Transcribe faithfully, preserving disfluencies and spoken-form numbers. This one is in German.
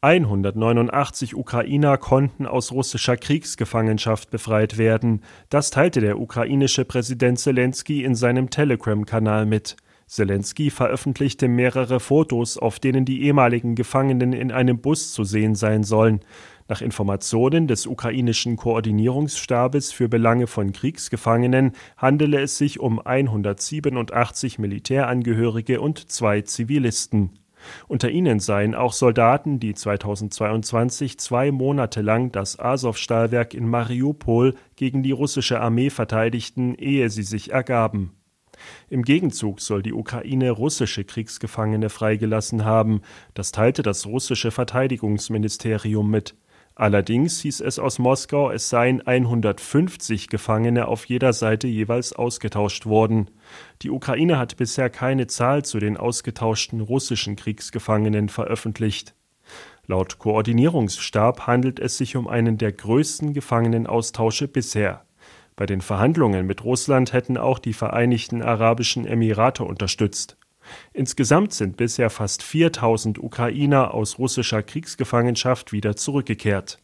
hundertneunundachtzig Ukrainer konnten aus russischer Kriegsgefangenschaft befreit werden. Das teilte der ukrainische Präsident Selenskyj in seinem Telegram-Kanal mit. Selenskyj veröffentlichte mehrere Fotos, auf denen die ehemaligen Gefangenen in einem Bus zu sehen sein sollen. Nach Informationen des ukrainischen Koordinierungsstabes für Belange von Kriegsgefangenen handele es sich um hundertsiebenundachtzig Militärangehörige und zwei Zivilisten. Unter ihnen seien auch Soldaten, die zweitausendzweiundzwanzig zwei Monate lang das Asow-Stahlwerk in Mariupol gegen die russische Armee verteidigten, ehe sie sich ergaben. Im Gegenzug soll die Ukraine russische Kriegsgefangene freigelassen haben. Das teilte das russische Verteidigungsministerium mit. Allerdings hieß es aus Moskau, es seien hundertfünfzig Gefangene auf jeder Seite jeweils ausgetauscht worden. Die Ukraine hat bisher keine Zahl zu den ausgetauschten russischen Kriegsgefangenen veröffentlicht. Laut Koordinierungsstab handelt es sich um einen der größten Gefangenenaustausche bisher. Bei den Verhandlungen mit Russland hätten auch die Vereinigten Arabischen Emirate unterstützt. Insgesamt sind bisher fast viertausend Ukrainer aus russischer Kriegsgefangenschaft wieder zurückgekehrt.